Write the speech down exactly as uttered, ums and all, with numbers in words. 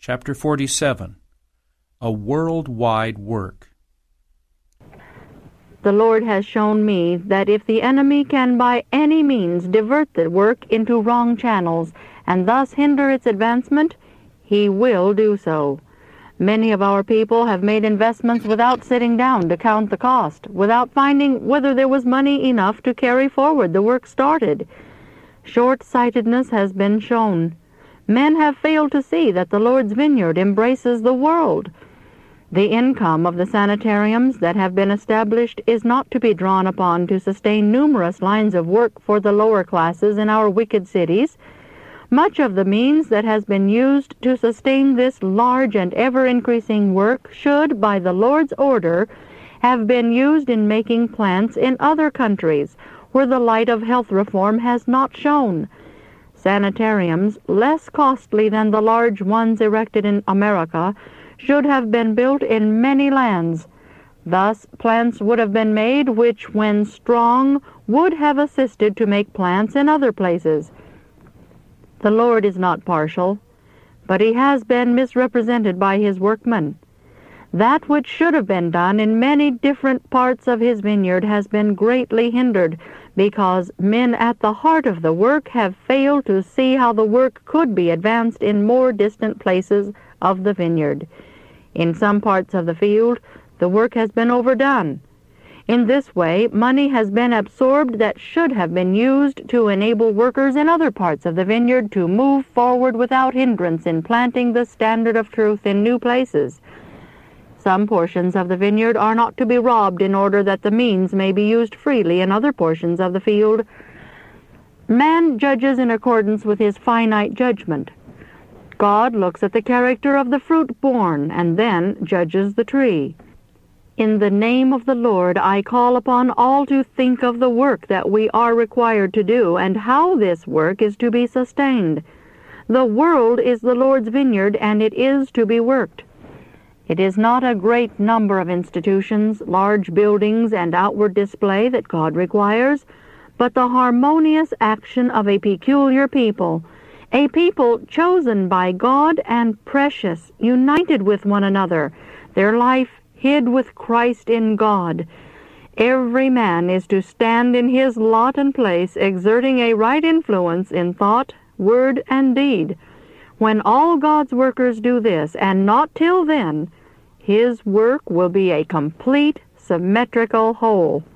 Chapter forty-seven. A Worldwide Work. The Lord has shown me that if the enemy can by any means divert the work into wrong channels and thus hinder its advancement, he will do so. Many of our people have made investments without sitting down to count the cost, without finding whether there was money enough to carry forward the work started. Short-sightedness has been shown. Men have failed to see that the Lord's vineyard embraces the world. The income of the sanitariums that have been established is not to be drawn upon to sustain numerous lines of work for the lower classes in our wicked cities. Much of the means that has been used to sustain this large and ever-increasing work should, by the Lord's order, have been used in making plants in other countries where the light of health reform has not shone. Sanitariums, less costly than the large ones erected in America, should have been built in many lands. Thus, plants would have been made which, when strong, would have assisted to make plants in other places. The Lord is not partial, but he has been misrepresented by his workmen. That which should have been done in many different parts of his vineyard has been greatly hindered, because men at the heart of the work have failed to see how the work could be advanced in more distant places of the vineyard. In some parts of the field, the work has been overdone. In this way, money has been absorbed that should have been used to enable workers in other parts of the vineyard to move forward without hindrance in planting the standard of truth in new places. Some portions of the vineyard are not to be robbed in order that the means may be used freely in other portions of the field. Man judges in accordance with his finite judgment. God looks at the character of the fruit borne and then judges the tree. In the name of the Lord, I call upon all to think of the work that we are required to do and how this work is to be sustained. The world is the Lord's vineyard, and it is to be worked. It is not a great number of institutions, large buildings, and outward display that God requires, but the harmonious action of a peculiar people, a people chosen by God and precious, united with one another, their life hid with Christ in God. Every man is to stand in his lot and place, exerting a right influence in thought, word, and deed. When all God's workers do this, and not till then, his work will be a complete, symmetrical whole.